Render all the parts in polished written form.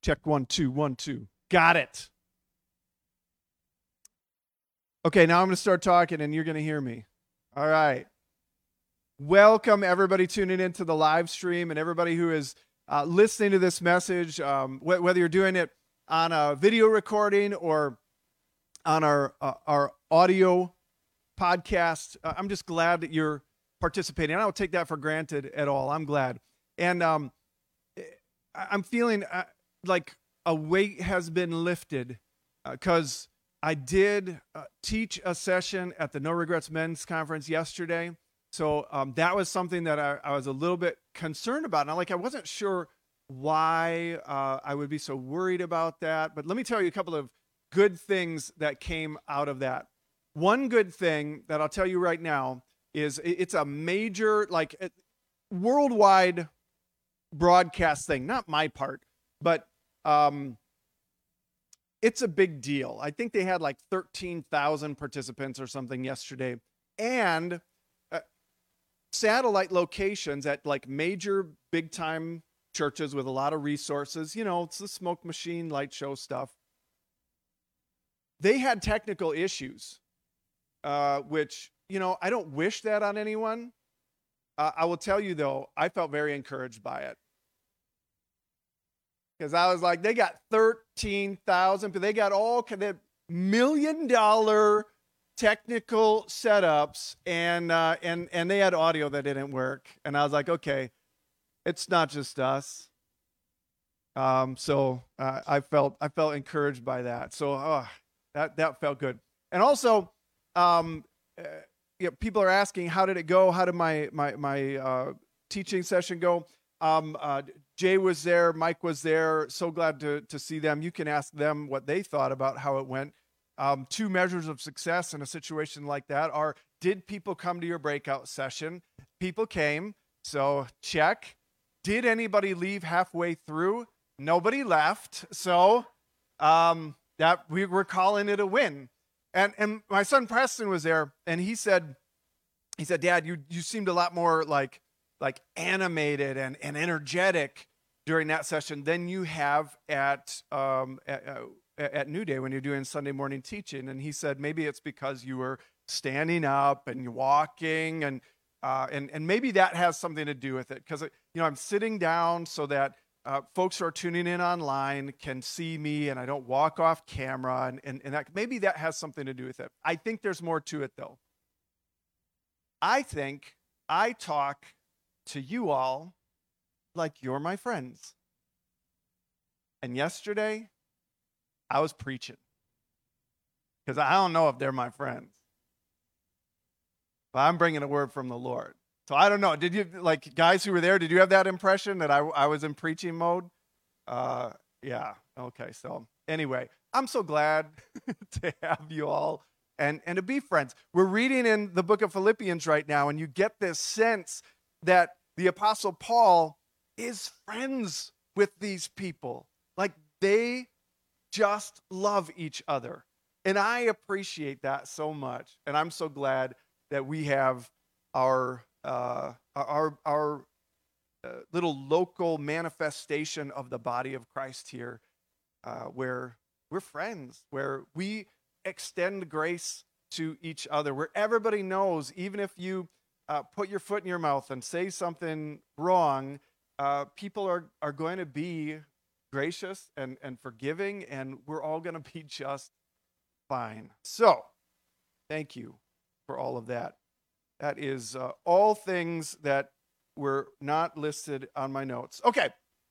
Check 1, 2, 1, 2. Got it. Okay, now I'm going to start talking and you're going to hear me. All right. Welcome, everybody tuning into the live stream and everybody who is listening to this message, whether you're doing it on a video recording or on our audio podcast. I'm just glad that you're participating. I don't take that for granted at all. I'm glad. And I'm feeling like a weight has been lifted because I did teach a session at the No Regrets Men's Conference yesterday. So that was something that I was a little bit concerned about. And I wasn't sure why I would be so worried about that. But let me tell you a couple of good things that came out of that. One good thing that I'll tell you right now is it's a major, worldwide broadcast thing. Not my part, but it's a big deal. I think they had 13,000 participants or something yesterday. And satellite locations at major big time churches with a lot of resources. It's the smoke machine light show stuff. They had technical issues, which, I don't wish that on anyone. I will tell you though, I felt very encouraged by it. Because I was like, they got 13,000, but they got all kind of $1 million technical setups, and they had audio that didn't work. And I was like, okay, it's not just us. So I felt encouraged by that. So that felt good. And also, people are asking, how did it go? How did my teaching session go? Jay was there, Mike was there. So glad to see them. You can ask them what they thought about how it went. Two measures of success in a situation like that are, did people come to your breakout session? People came, so check. Did anybody leave halfway through? Nobody left, so that we're calling it a win. And my son Preston was there, and he said, Dad, you seemed a lot more like animated and energetic during that session than you have at New Day when you're doing Sunday morning teaching. And he said, maybe it's because you were standing up and you're walking, and maybe that has something to do with it. Because I'm sitting down so that folks who are tuning in online can see me and I don't walk off camera, and that, maybe that has something to do with it. I think there's more to it though. I think I talk to you all like you're my friends. And yesterday, I was preaching. Because I don't know if they're my friends. But I'm bringing a word from the Lord. So I don't know. Did you, guys who were there, did you have that impression that I was in preaching mode? Yeah. Okay. So anyway, I'm so glad to have you all and to be friends. We're reading in the book of Philippians right now, and you get this sense that the Apostle Paul is friends with these people. They just love each other. And I appreciate that so much. And I'm so glad that we have our little local manifestation of the body of Christ here, where we're friends, where we extend grace to each other, where everybody knows, even if you put your foot in your mouth and say something wrong, people are going to be gracious and forgiving, and we're all going to be just fine. So, thank you for all of that. That is all things that were not listed on my notes. Okay.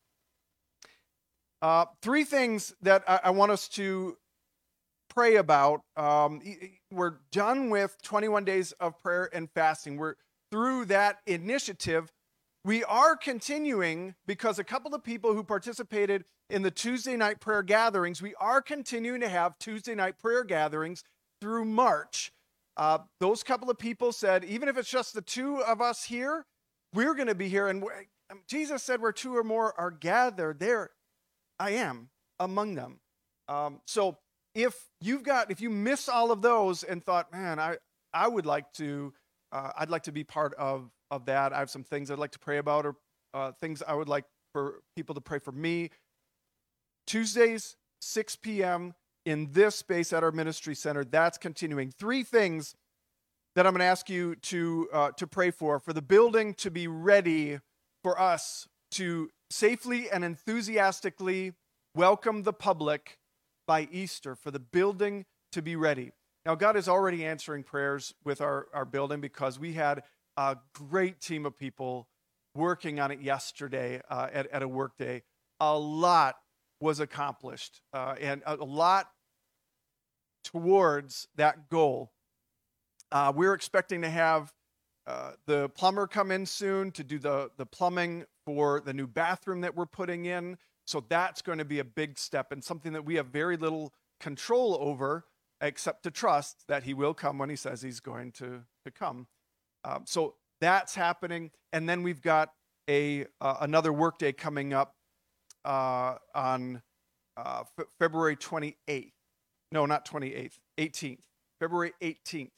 Three things that I want us to pray about. We're done with 21 days of prayer and fasting. We're through that initiative. We are continuing, because a couple of people who participated in the Tuesday night prayer gatherings, we are continuing to have Tuesday night prayer gatherings through March. Those couple of people said, even if it's just the two of us here, we're going to be here. And Jesus said, where two or more are gathered, there I am among them. So if you miss all of those and thought, man, I would like to, I'd like to be part of that. I have some things I'd like to pray about, or things I would like for people to pray for me. Tuesdays, 6 p.m. in this space at our ministry center. That's continuing. 3 things that I'm going to ask you to pray for the building to be ready for us to safely and enthusiastically welcome the public by Easter, for the building to be ready. Now, God is already answering prayers with our building because we had a great team of people working on it yesterday at a work day. A lot was accomplished and a lot towards that goal. We're expecting to have the plumber come in soon to do the plumbing for the new bathroom that we're putting in. So that's going to be a big step and something that we have very little control over, except to trust that he will come when he says he's going to come. So that's happening. And then we've got another workday coming up on February 28th. No, not 28th, 18th. February 18th.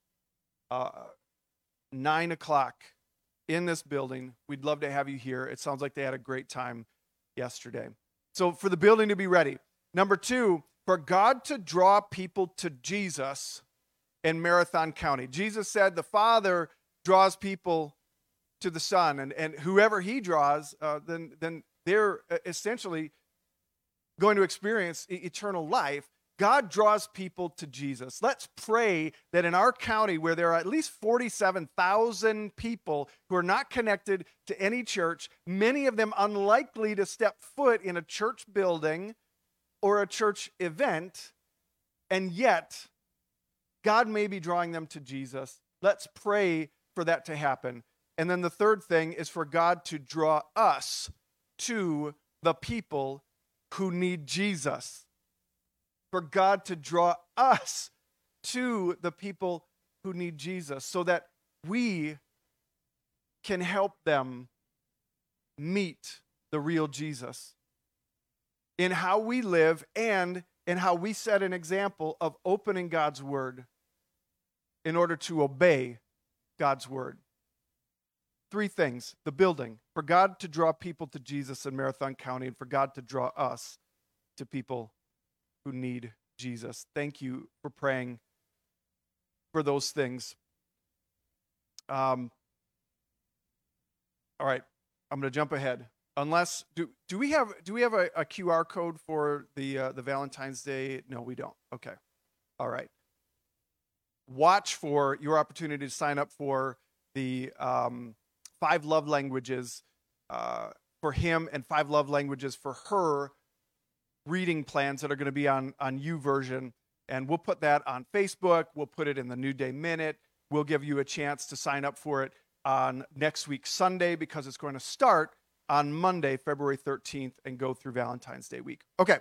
9 o'clock in this building. We'd love to have you here. It sounds like they had a great time yesterday. So for the building to be ready. Number 2, for God to draw people to Jesus in Marathon County. Jesus said the Father draws people to the Son, and whoever he draws, then they're essentially going to experience eternal life. God draws people to Jesus. Let's pray that in our county, where there are at least 47,000 people who are not connected to any church, many of them unlikely to step foot in a church building or a church event, and yet God may be drawing them to Jesus. Let's pray for that to happen. And then the third thing is for God to draw us to the people who need Jesus. For God to draw us to the people who need Jesus so that we can help them meet the real Jesus in how we live and in how we set an example of opening God's word in order to obey God's word. 3 things: the building, for God to draw people to Jesus in Marathon County, and for God to draw us to people who need Jesus. Thank you for praying for those things. All right, I'm going to jump ahead. Unless do we have a QR code for the Valentine's Day? No, we don't. Okay. All right. Watch for your opportunity to sign up for the 5 love languages for him and 5 love languages for her reading plans that are going to be on YouVersion, and we'll put that on Facebook. We'll put it in the New Day Minute. We'll give you a chance to sign up for it on next week Sunday, because it's going to start on Monday, February 13th, and go through Valentine's Day week. Okay,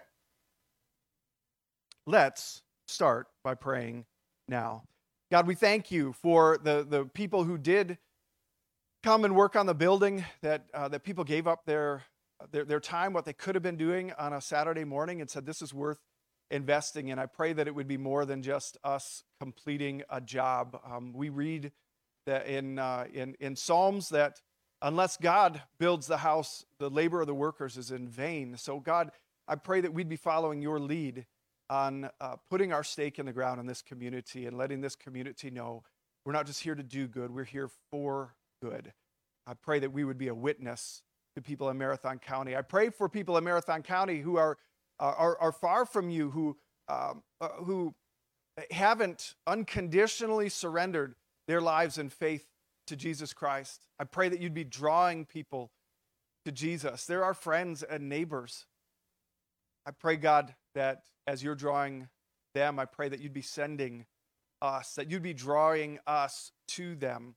let's start by praying now. God, we thank you for the people who did come and work on the building, that people gave up their time, what they could have been doing on a Saturday morning, and said this is worth investing in. I pray that it would be more than just us completing a job. We read that in Psalms that unless God builds the house, the labor of the workers is in vain. So God, I pray that we'd be following your lead on putting our stake in the ground in this community and letting this community know we're not just here to do good, we're here for good. I pray that we would be a witness to people in Marathon County. I pray for people in Marathon County who are far from you, who haven't unconditionally surrendered their lives in faith to Jesus Christ. I pray that you'd be drawing people to Jesus. They're our friends and neighbors. I pray, God, that as you're drawing them, I pray that you'd be sending us, that you'd be drawing us to them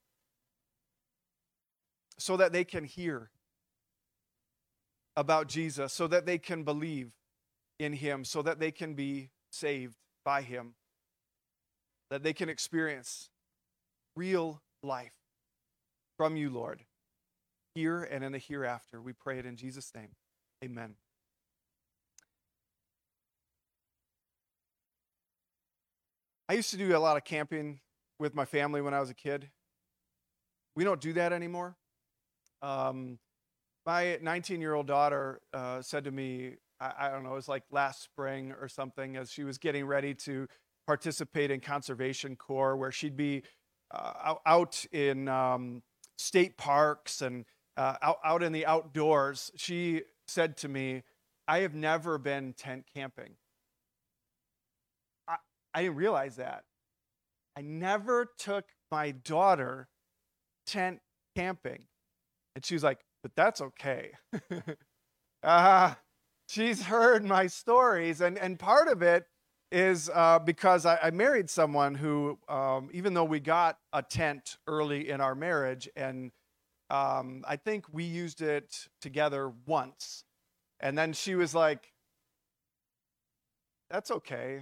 so that they can hear about Jesus, so that they can believe in him, so that they can be saved by him, that they can experience real life from you, Lord, here and in the hereafter. We pray it in Jesus' name. Amen. I used to do a lot of camping with my family when I was a kid. We don't do that anymore. My 19-year-old daughter said to me I don't know, it was like last spring or something, as she was getting ready to participate in Conservation Corps, where she'd be out in state parks and out in the outdoors. She said to me, I have never been tent camping. I didn't realize that. I never took my daughter tent camping. And she was like, but that's okay. She's heard my stories. And part of it is because I married someone who, even though we got a tent early in our marriage, and I think we used it together once. And then she was like, that's okay.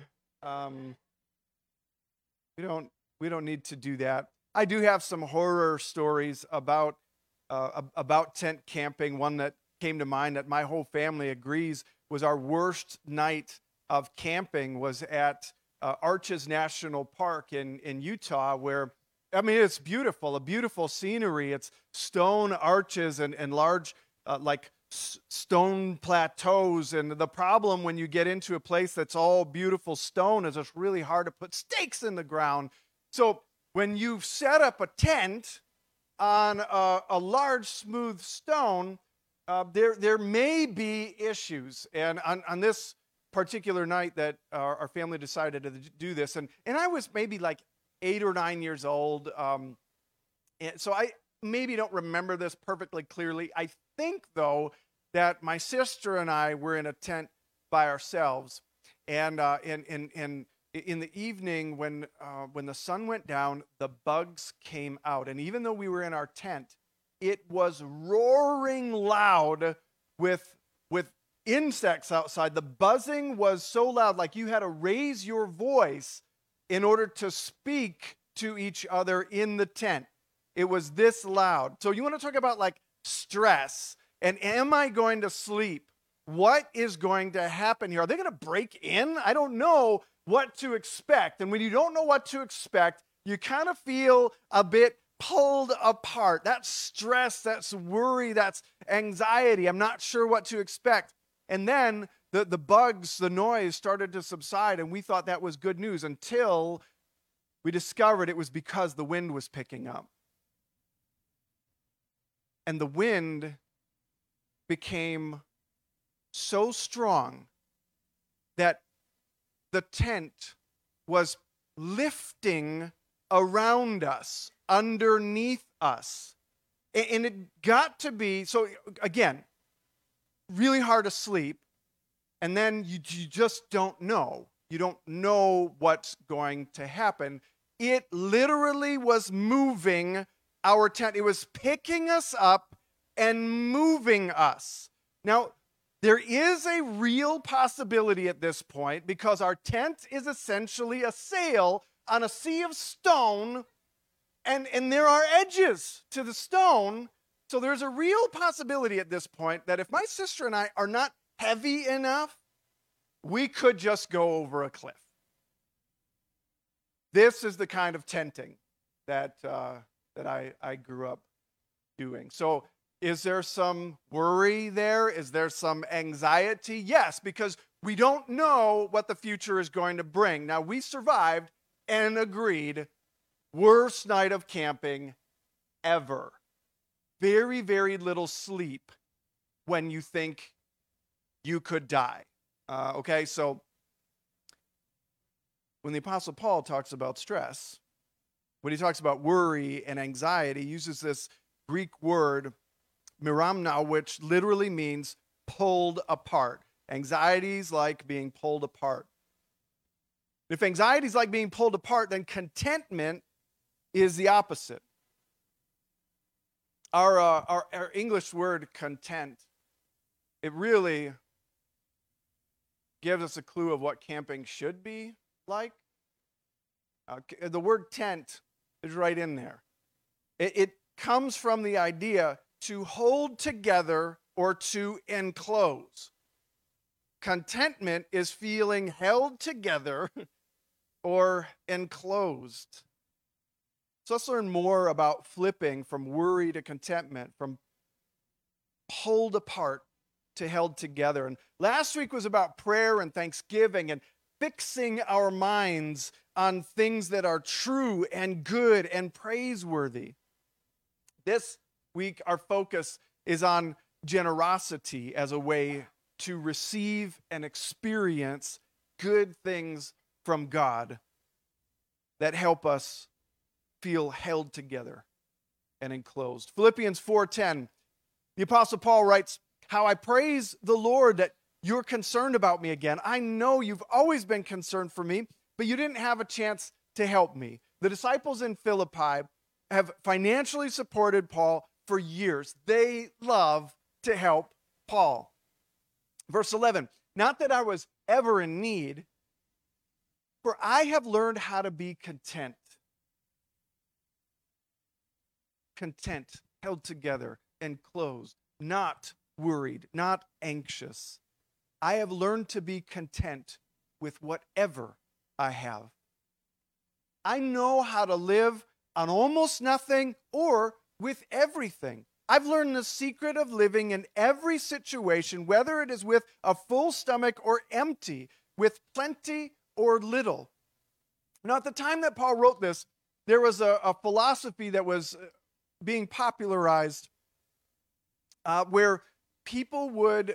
We don't need to do that. I do have some horror stories about tent camping. One that came to mind that my whole family agrees was our worst night of camping was at Arches National Park in Utah, where, I mean, it's beautiful, a beautiful scenery. It's stone arches and large stone plateaus. And the problem when you get into a place that's all beautiful stone is it's really hard to put stakes in the ground. So when you set up a tent on a large smooth stone, there may be issues. And on this particular night that our family decided to do this, and I was maybe like 8 or 9 years old, and so I maybe don't remember this perfectly clearly. I think, though, that my sister and I were in a tent by ourselves, and in the evening when the sun went down, the bugs came out, and even though we were in our tent, it was roaring loud with insects outside. The buzzing was so loud, like you had to raise your voice in order to speak to each other in the tent. It was this loud. So you want to talk about like stress, and am I going to sleep? What is going to happen here? Are they going to break in? I don't know what to expect. And when you don't know what to expect, you kind of feel a bit pulled apart. That's stress, that's worry, that's anxiety. I'm not sure what to expect. And then the bugs, the noise started to subside, and we thought that was good news until we discovered it was because the wind was picking up. And the wind became so strong that the tent was lifting around us, underneath us. And it got to be, so again, really hard to sleep. And then you just don't know. You don't know what's going to happen. It literally was moving our tent. It was picking us up and moving us. Now, there is a real possibility at this point, because our tent is essentially a sail on a sea of stone, and there are edges to the stone. So there's a real possibility at this point that if my sister and I are not heavy enough, we could just go over a cliff. This is the kind of tenting that I grew up doing. So is there some worry there? Is there some anxiety? Yes, because we don't know what the future is going to bring. Now, we survived and agreed, worst night of camping ever. Very, very little sleep when you think you could die. Okay, so when the Apostle Paul talks about stress, when he talks about worry and anxiety, he uses this Greek word, miramna, which literally means pulled apart. Anxiety is like being pulled apart. If anxiety is like being pulled apart, then contentment is the opposite. Our English word content, it really gives us a clue of what camping should be like. The word tent is right in there. It comes from the idea to hold together or to enclose. Contentment is feeling held together or enclosed. So let's learn more about flipping from worry to contentment, from pulled apart to held together. And last week was about prayer and thanksgiving and fixing our minds on things that are true and good and praiseworthy. This week, our focus is on generosity as a way to receive and experience good things from God that help us feel held together and enclosed. Philippians 4:10, the Apostle Paul writes, "How I praise the Lord that you're concerned about me again. I know you've always been concerned for me, but you didn't have a chance to help me." The disciples in Philippi have financially supported Paul for years. They love to help Paul. Verse 11, "Not that I was ever in need, for I have learned how to be content." Content, held together, enclosed, not worried, not anxious. I have learned to be content with whatever I have. I know how to live on almost nothing or with everything. I've learned the secret of living in every situation, whether it is with a full stomach or empty, with plenty or little. Now, at the time that Paul wrote this, there was a philosophy that was being popularized where people would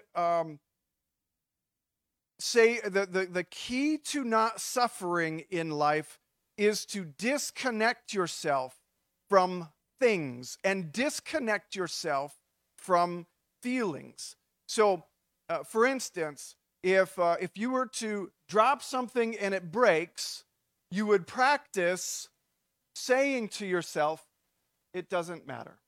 say the key to not suffering in life is to disconnect yourself from things and disconnect yourself from feelings. So, for instance, if you were to drop something and it breaks, you would practice saying to yourself, "It doesn't matter,"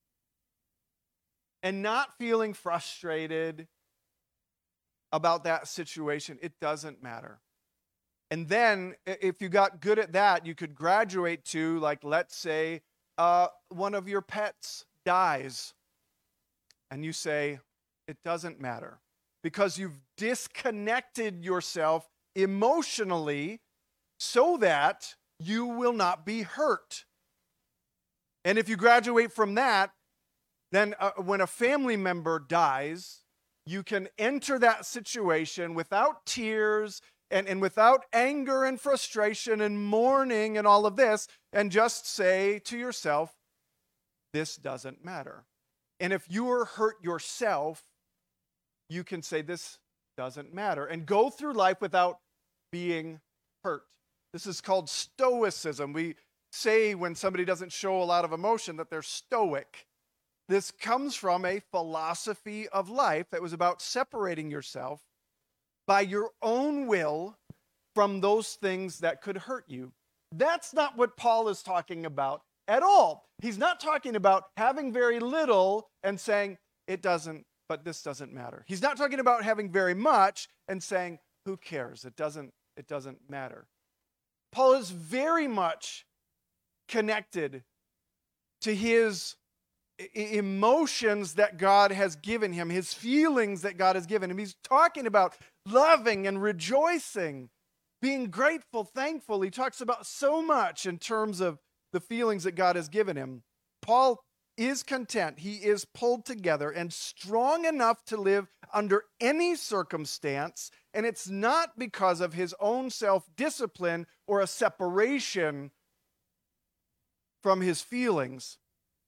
and not feeling frustrated about that situation. It doesn't matter. And then if you got good at that, you could graduate to, like, let's say one of your pets dies, and you say, "It doesn't matter," because you've disconnected yourself emotionally so that you will not be hurt. And if you graduate from that, then when a family member dies, you can enter that situation without tears and without anger and frustration and mourning and all of this, and just say to yourself, "This doesn't matter." And if you are hurt yourself, you can say, "This doesn't matter," and go through life without being hurt. This is called stoicism. We say when somebody doesn't show a lot of emotion that they're stoic. This comes from a philosophy of life that was about separating yourself by your own will from those things that could hurt you. That's not what Paul is talking about at all. He's not talking about having very little and saying, "It doesn't, but this doesn't matter." He's not talking about having very much and saying, "Who cares? It doesn't matter." Paul is very much connected to his emotions that God has given him, his feelings that God has given him. He's talking about loving and rejoicing, being grateful, thankful. He talks about so much in terms of the feelings that God has given him. Paul is content. He is pulled together and strong enough to live under any circumstance, and it's not because of his own self-discipline or a separation from his feelings.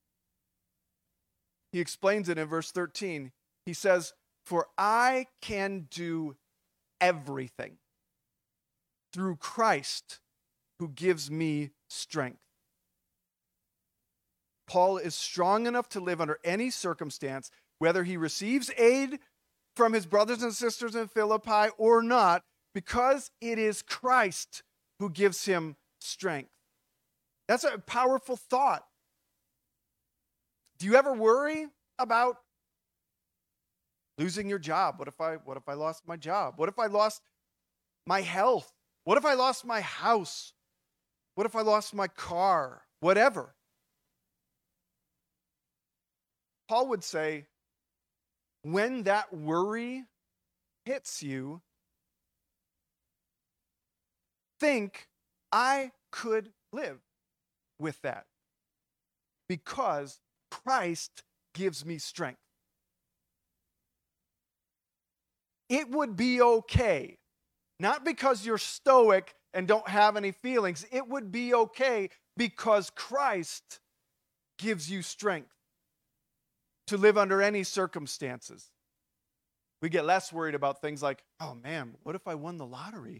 He explains it in verse 13. He says, "For I can do everything through Christ who gives me strength." Paul is strong enough to live under any circumstance, whether he receives aid from his brothers and sisters in Philippi or not, because it is Christ who gives him strength. That's a powerful thought. Do you ever worry about losing your job? What if I lost my job? What if I lost my health? What if I lost my house? What if I lost my car? Whatever. Paul would say, when that worry hits you, think, I could live with that because Christ gives me strength. it would be okay. Not because you're stoic and don't have any feelings. It would be okay because Christ gives you strength to live under any circumstances. We get less worried about things like, oh man, what if I won the lottery?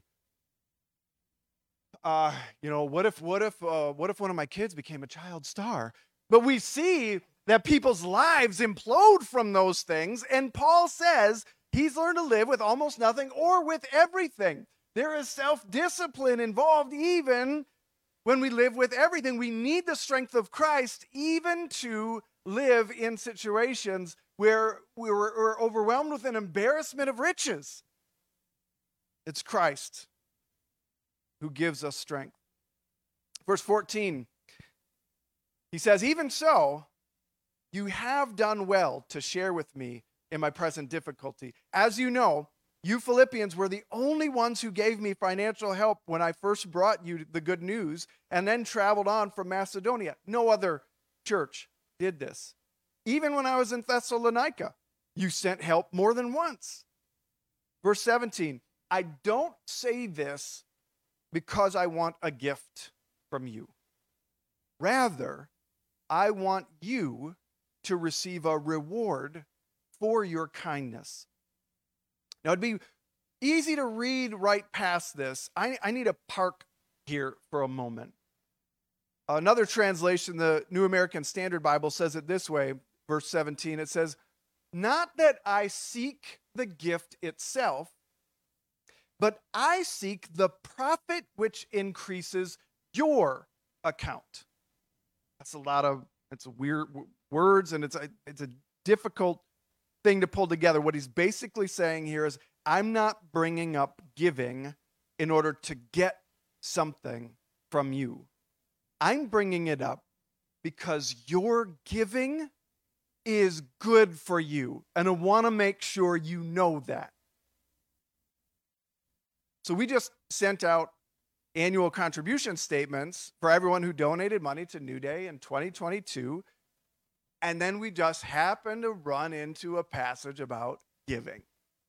What if one of my kids became a child star? But we see that people's lives implode from those things, and Paul says he's learned to live with almost nothing or with everything. There is self-discipline involved even when we live with everything. We need the strength of Christ even to live in situations where we're overwhelmed with an embarrassment of riches. It's Christ who gives us strength. Verse 14, he says, even so, you have done well to share with me in my present difficulty. As you know, you Philippians were the only ones who gave me financial help when I first brought you the good news and then traveled on from Macedonia. No other church did this. Even when I was in Thessalonica, you sent help more than once. Verse 17, I don't say this because I want a gift from you. Rather, I want you to receive a reward for your kindness. Now, it'd be easy to read right past this. I need to park here for a moment. Another translation, the New American Standard Bible, says it this way, verse 17. It says, not that I seek the gift itself, but I seek the profit which increases your account. It's a weird words, and it's a difficult thing to pull together. What he's basically saying here is, I'm not bringing up giving in order to get something from you. I'm bringing it up because your giving is good for you, and I want to make sure you know that. So we just sent out annual contribution statements for everyone who donated money to New Day in 2022. And then we just happened to run into a passage about giving.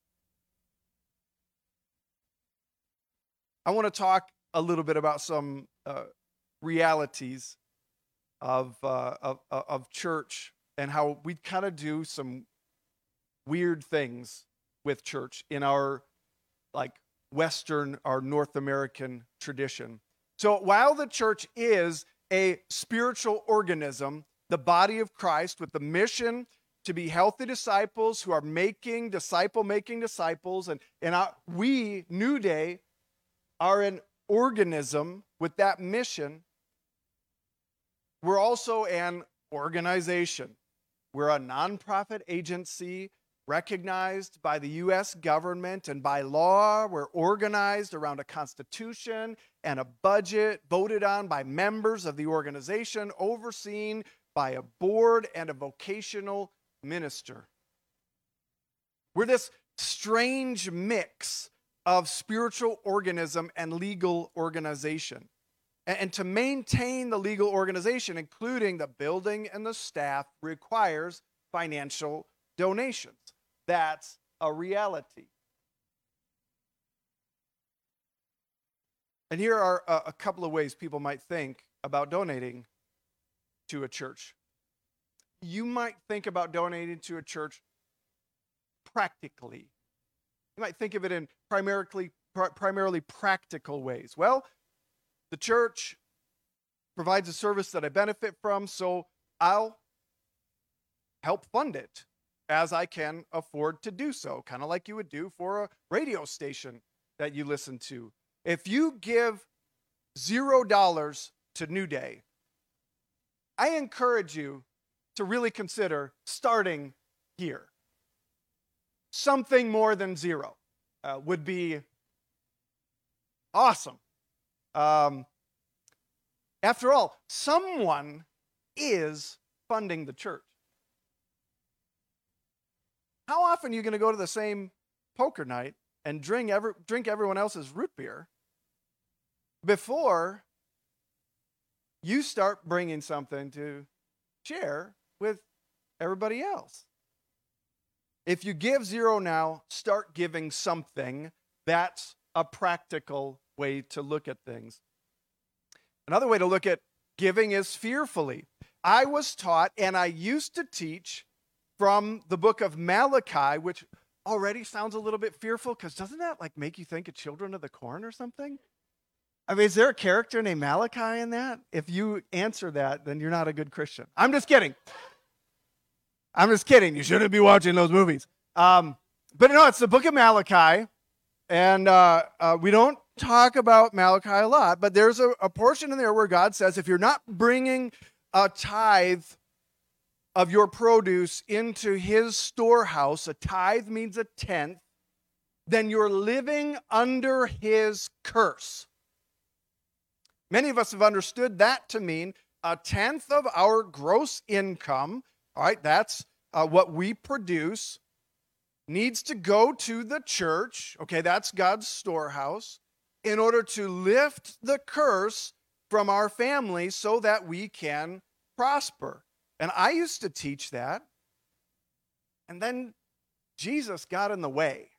I want to talk a little bit about some realities of church and how we kind of do some weird things with church in our Western or North American tradition. So while the church is a spiritual organism, the body of Christ with the mission to be healthy disciples who are making disciples, and we, New Day, are an organism with that mission. We're also an organization. We're a nonprofit agency recognized by the U.S. government and by law. We're organized around a constitution and a budget voted on by members of the organization, overseen by a board and a vocational minister. We're this strange mix of spiritual organism and legal organization. And to maintain the legal organization, including the building and the staff, requires financial donations. That's a reality. And here are a couple of ways people might think about donating to a church. You might think about donating to a church practically. You might think of it in primarily practical ways. Well, the church provides a service that I benefit from, so I'll help fund it as I can afford to do so, kind of like you would do for a radio station that you listen to. If you give $0 to New Day, I encourage you to really consider starting here. Something more than zero would be awesome. After all, someone is funding the church. How often are you going to go to the same poker night and drink everyone else's root beer before you start bringing something to share with everybody else? If you give zero now, start giving something. That's a practical way to look at things. Another way to look at giving is fearfully. I was taught, and I used to teach from the book of Malachi, which already sounds a little bit fearful, because doesn't that like make you think of Children of the Corn or something? I mean, is there a character named Malachi in that? If you answer that, then you're not a good Christian. I'm just kidding. You shouldn't be watching those movies. But no, it's the book of Malachi, and we don't talk about Malachi a lot, but there's a portion in there where God says, if you're not bringing a tithe of your produce into his storehouse, a tithe means a tenth, then you're living under his curse. Many of us have understood that to mean a tenth of our gross income, all right, that's what we produce, needs to go to the church, okay, that's God's storehouse, in order to lift the curse from our family so that we can prosper. And I used to teach that, and then Jesus got in the way.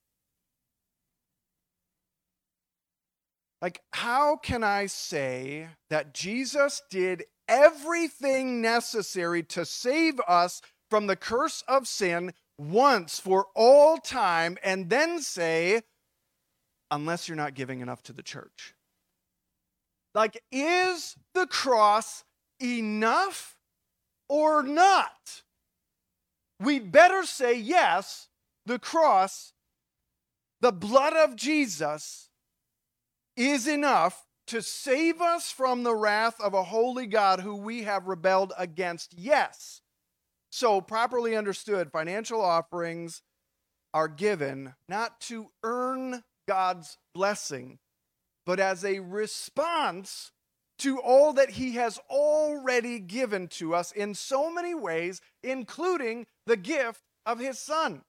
Like, how can I say that Jesus did everything necessary to save us from the curse of sin once for all time, and then say, unless you're not giving enough to the church? Like, is the cross enough or not? We better say yes, the cross, the blood of Jesus, is enough to save us from the wrath of a holy God who we have rebelled against. Yes. So, properly understood, financial offerings are given not to earn God's blessing, but as a response to all that he has already given to us in so many ways, including the gift of his Son.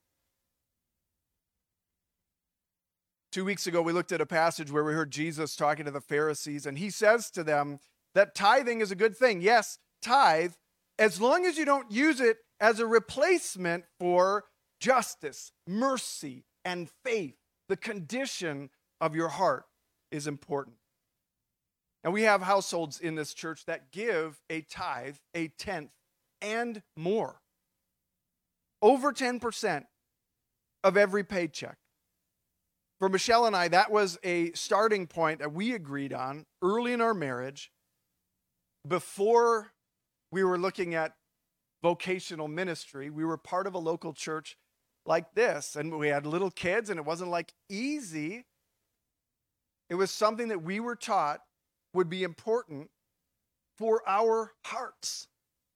2 weeks ago, we looked at a passage where we heard Jesus talking to the Pharisees, and he says to them that tithing is a good thing. Yes, tithe, as long as you don't use it as a replacement for justice, mercy, and faith. The condition of your heart is important. And we have households in this church that give a tithe, a tenth, and more. Over 10% of every paycheck. For Michelle and I, that was a starting point that we agreed on early in our marriage, before we were looking at vocational ministry. We were part of a local church like this, and we had little kids, and it wasn't like easy. It was something that we were taught would be important for our hearts.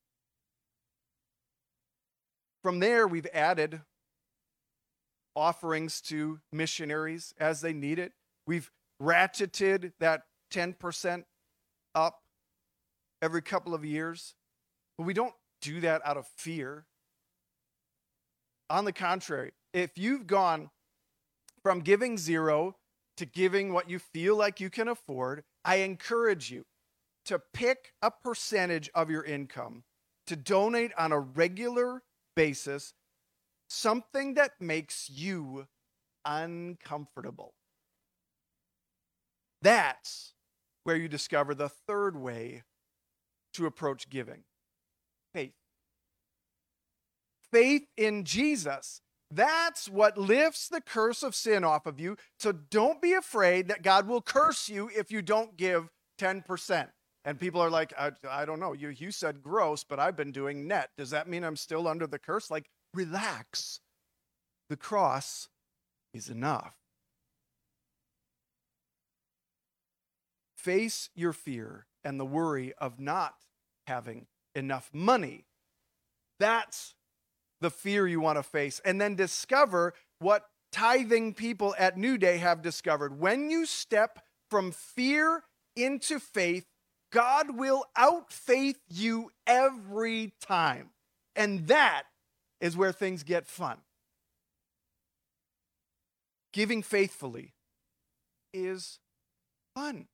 From there, we've added offerings to missionaries as they need it. We've ratcheted that 10% up every couple of years. But we don't do that out of fear. On the contrary, if you've gone from giving zero to giving what you feel like you can afford, I encourage you to pick a percentage of your income to donate on a regular basis, something that makes you uncomfortable. That's where you discover the third way to approach giving: faith. Faith in Jesus. That's what lifts the curse of sin off of you. So don't be afraid that God will curse you if you don't give 10%. And people are like, I don't know, you said gross, but I've been doing net. Does that mean I'm still under the curse? Like, relax. The cross is enough. Face your fear and the worry of not having enough money. That's the fear you want to face. And then discover what tithing people at New Day have discovered. When you step from fear into faith, God will outfaith you every time. And that is where things get fun. Giving faithfully is fun.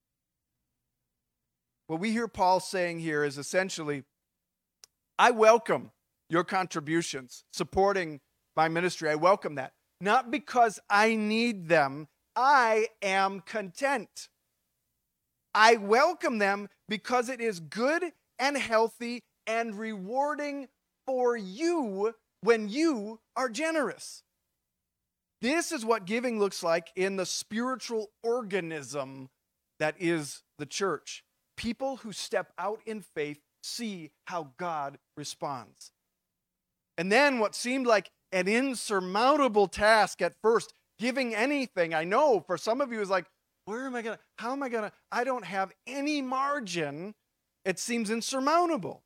What we hear Paul saying here is essentially, I welcome your contributions, supporting my ministry. I welcome that. Not because I need them. I am content. I welcome them because it is good and healthy and rewarding for you when you are generous. This is what giving looks like in the spiritual organism that is the church. People who step out in faith see how God responds. And then what seemed like an insurmountable task at first, giving anything, I know for some of you is like, how am I going to, I don't have any margin. It seems insurmountable.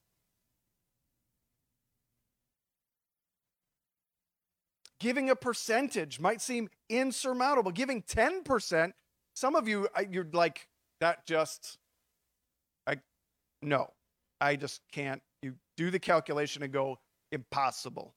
Giving a percentage might seem insurmountable. Giving 10%, some of you, you're like, no, I just can't. You do the calculation and go, impossible.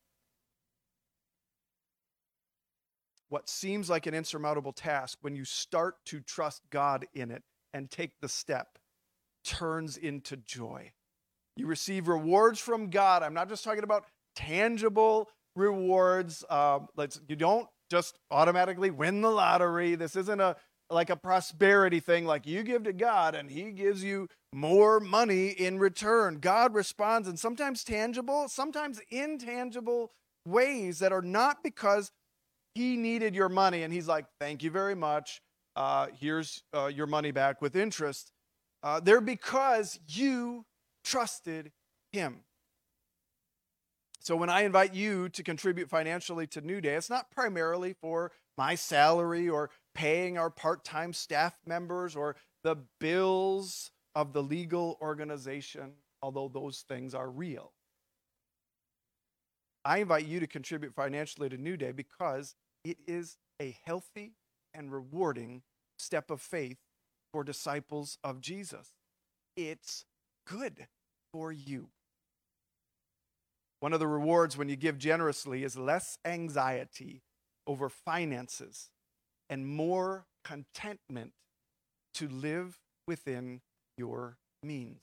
What seems like an insurmountable task, when you start to trust God in it and take the step, turns into joy. You receive rewards from God. I'm not just talking about tangible rewards. You don't just automatically win the lottery. This isn't like a prosperity thing, like you give to God and he gives you more money in return. God responds in sometimes tangible, sometimes intangible ways that are not because he needed your money and he's like, thank you very much. Here's your money back with interest. They're because you trusted him. So when I invite you to contribute financially to New Day, it's not primarily for my salary or paying our part-time staff members or the bills of the legal organization, although those things are real. I invite you to contribute financially to New Day because it is a healthy and rewarding step of faith for disciples of Jesus. It's good for you. One of the rewards when you give generously is less anxiety over finances and more contentment to live within your means.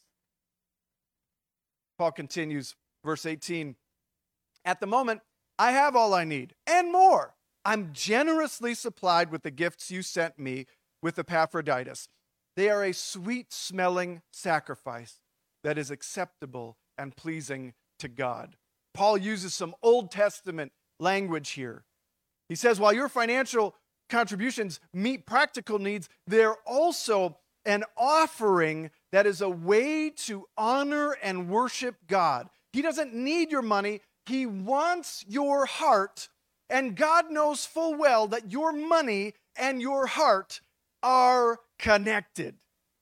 Paul continues, verse 18, at the moment, I have all I need and more. I'm generously supplied with the gifts you sent me with Epaphroditus. They are a sweet-smelling sacrifice that is acceptable and pleasing to God. Paul uses some Old Testament language here. He says, while your financial contributions meet practical needs, they're also an offering that is a way to honor and worship God. He doesn't need your money. He wants your heart, and God knows full well that your money and your heart are connected.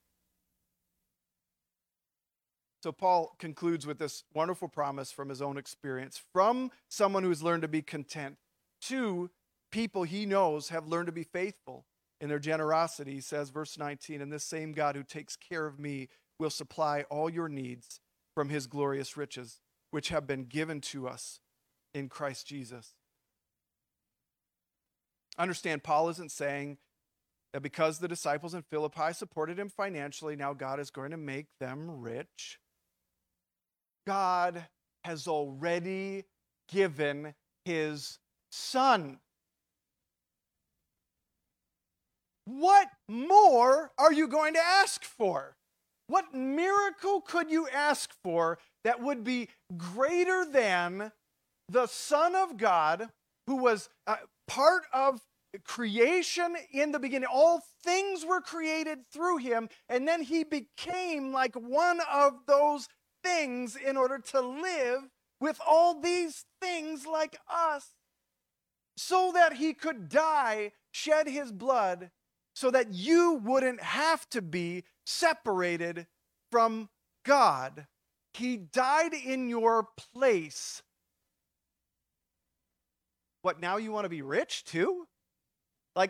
So Paul concludes with this wonderful promise from his own experience, from someone who's learned to be content to people he knows have learned to be faithful in their generosity. He says, verse 19, and this same God who takes care of me will supply all your needs from his glorious riches, which have been given to us in Christ Jesus. Understand, Paul isn't saying that because the disciples in Philippi supported him financially, now God is going to make them rich. God has already given his Son. What more are you going to ask for? What miracle could you ask for that would be greater than the Son of God, who was part of creation in the beginning? All things were created through him, and then he became like one of those things in order to live with all these things like us, so that he could die, shed his blood, so that you wouldn't have to be separated from God. He died in your place. What, now you want to be rich too? Like,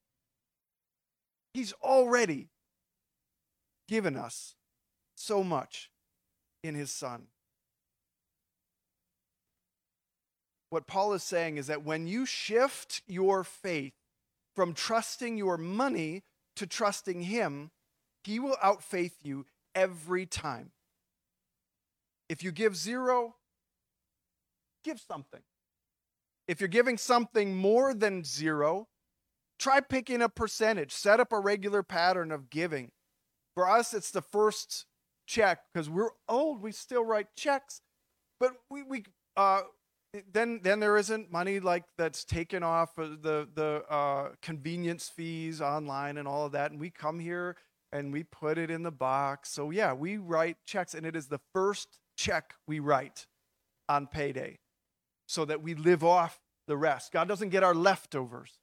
he's already given us so much in his Son. What Paul is saying is that when you shift your faith from trusting your money to trusting him, he will outfaith you every time. If you give 0, give something. If you're giving something more than zero, try picking a percentage. Set up a regular pattern of giving. For us, it's the first check because we're old. We still write checks, but then there isn't money like that's taken off the convenience fees online and all of that. And we come here and we put it in the box. So yeah, we write checks, and it is the first check we write on payday so that we live off the rest. God doesn't get our leftovers.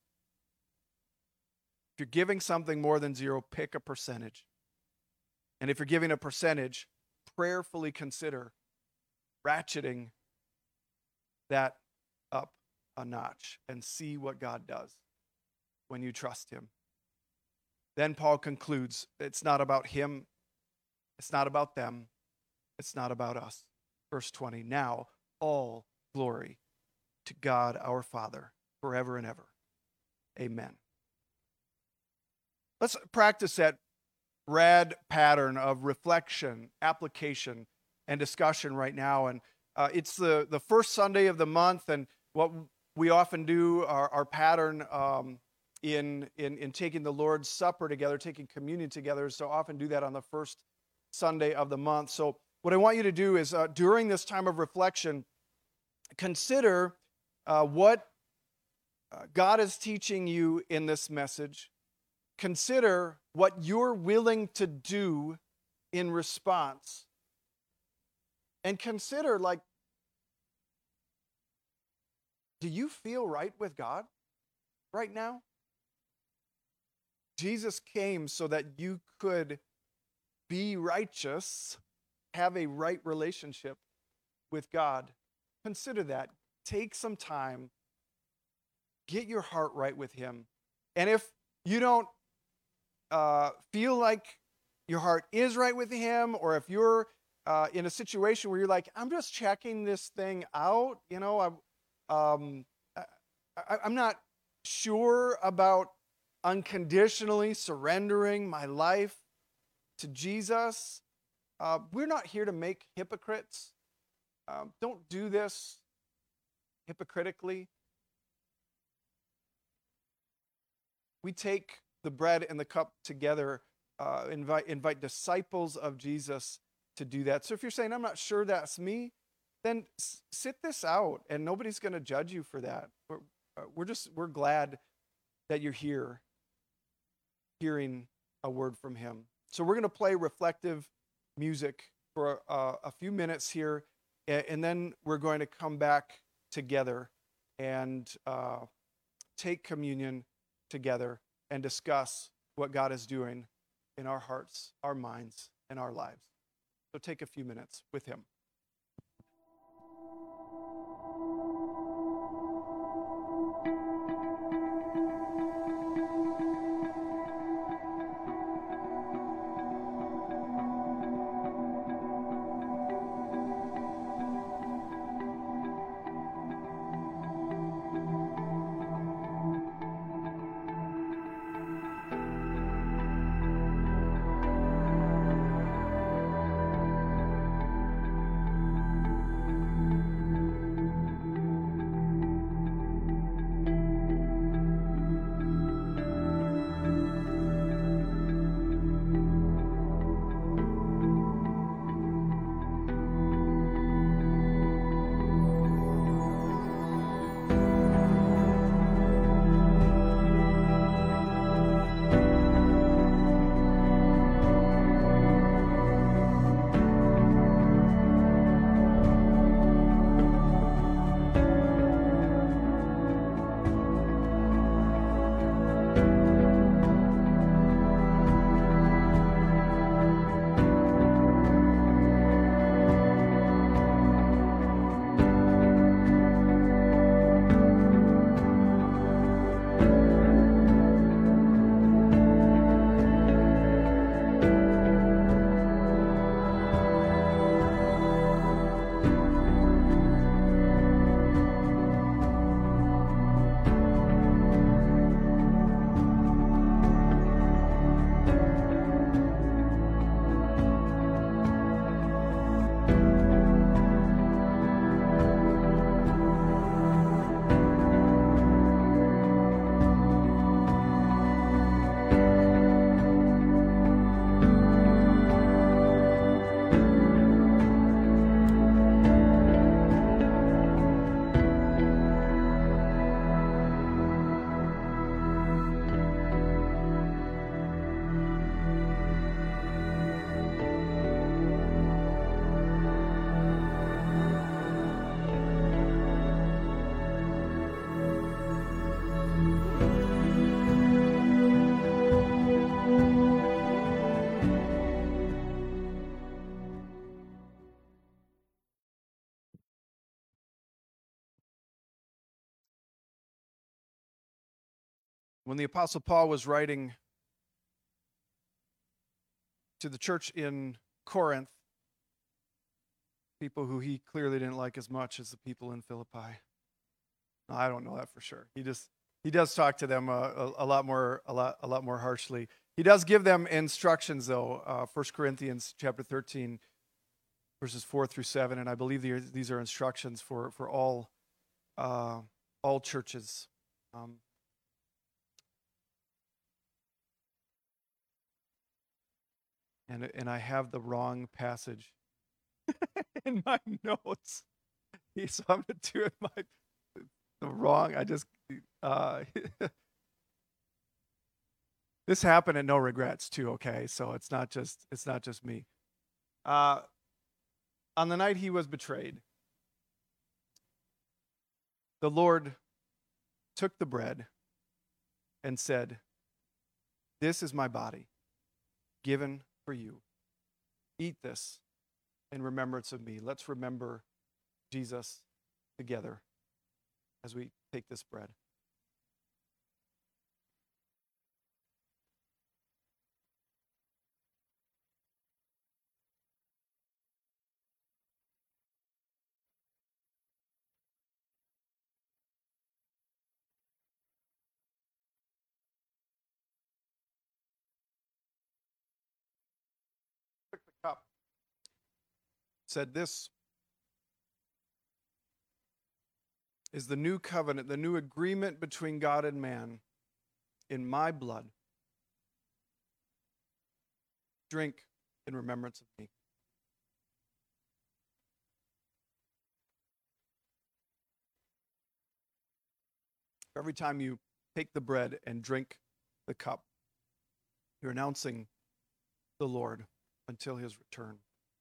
If you're giving something more than zero, pick a percentage. And if you're giving a percentage, prayerfully consider ratcheting that up a notch and see what God does when you trust him. Then Paul concludes, it's not about him, it's not about them, it's not about us. Verse 20, now all glory to God our Father forever and ever. Amen. Let's practice that rad pattern of reflection, application, and discussion right now. And it's the first Sunday of the month, and what we often do, our pattern in taking the Lord's Supper together, taking communion together, is to often do that on the first Sunday of the month. So what I want you to do is during this time of reflection, consider what God is teaching you in this message. Consider what you're willing to do in response. And consider, do you feel right with God right now? Jesus came so that you could be righteous, have a right relationship with God. Consider that. Take some time. Get your heart right with him. And if you don't feel like your heart is right with him, or if you're in a situation where you're like, I'm just checking this thing out, I'm not sure about unconditionally surrendering my life to Jesus. We're not here to make hypocrites. Don't do this hypocritically. We take the bread and the cup together, invite disciples of Jesus to do that. So if you're saying, I'm not sure that's me, then sit this out, and nobody's going to judge you for that. We're glad that you're here hearing a word from him. So we're going to play reflective music for a few minutes here, and then we're going to come back together and take communion together and discuss what God is doing in our hearts, our minds, and our lives. So take a few minutes with him. When the Apostle Paul was writing to the church in Corinth, people who he clearly didn't like as much as the people in Philippi. I don't know that for sure. He does talk to them a lot more harshly. He does give them instructions though. 1 Corinthians chapter 13, verses 4 through 7, and I believe these are instructions for all churches. And I have the wrong passage in my notes. So I'm going to do it the wrong. This happened at No Regrets too, okay? So it's not just me. On the night he was betrayed, the Lord took the bread and said, "This is my body, given for you. Eat this in remembrance of me." Let's remember Jesus together as we take this bread. Took the cup, said, "This is the new covenant, the new agreement between God and man in my blood. Drink in remembrance of me." Every time you take the bread and drink the cup, you're announcing the Lord until his return.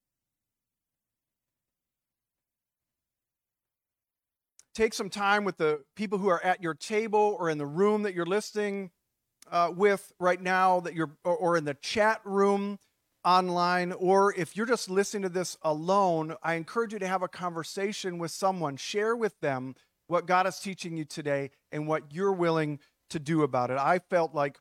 Take some time with the people who are at your table or in the room that you're listening with right now, that you're or in the chat room online, or if you're just listening to this alone, I encourage you to have a conversation with someone. Share with them what God is teaching you today and what you're willing to do about it. I felt like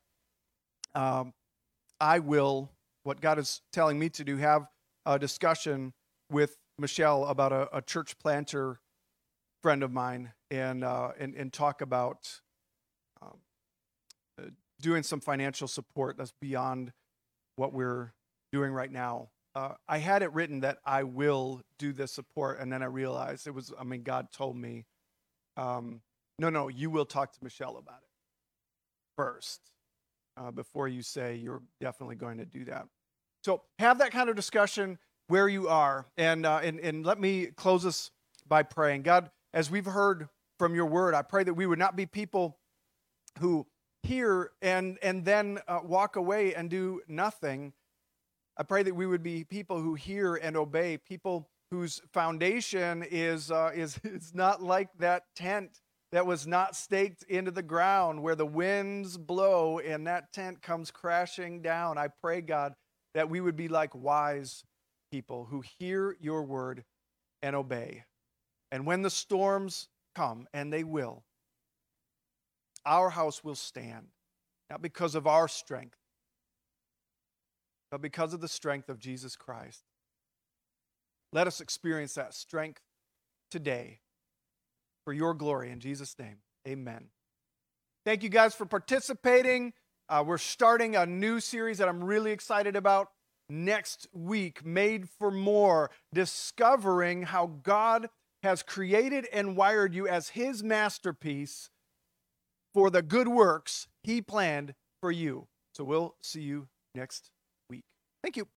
what God is telling me to do, have a discussion with Michelle about a church planter friend of mine and talk about doing some financial support that's beyond what we're doing right now. I had it written that I will do this support, and then I realized God told me, no, you will talk to Michelle about it first before you say you're definitely going to do that. So have that kind of discussion where you are, and let me close this by praying. God, as we've heard from your word, I pray that we would not be people who hear and then walk away and do nothing. I pray that we would be people who hear and obey, people whose foundation is not like that tent that was not staked into the ground, where the winds blow and that tent comes crashing down. I pray, God, that we would be like wise people who hear your word and obey. And when the storms come, and they will, our house will stand, not because of our strength, but because of the strength of Jesus Christ. Let us experience that strength today for your glory. In Jesus' name, amen. Thank you guys for participating. We're starting a new series that I'm really excited about next week, Made for More, discovering how God has created and wired you as his masterpiece for the good works he planned for you. So we'll see you next week. Thank you.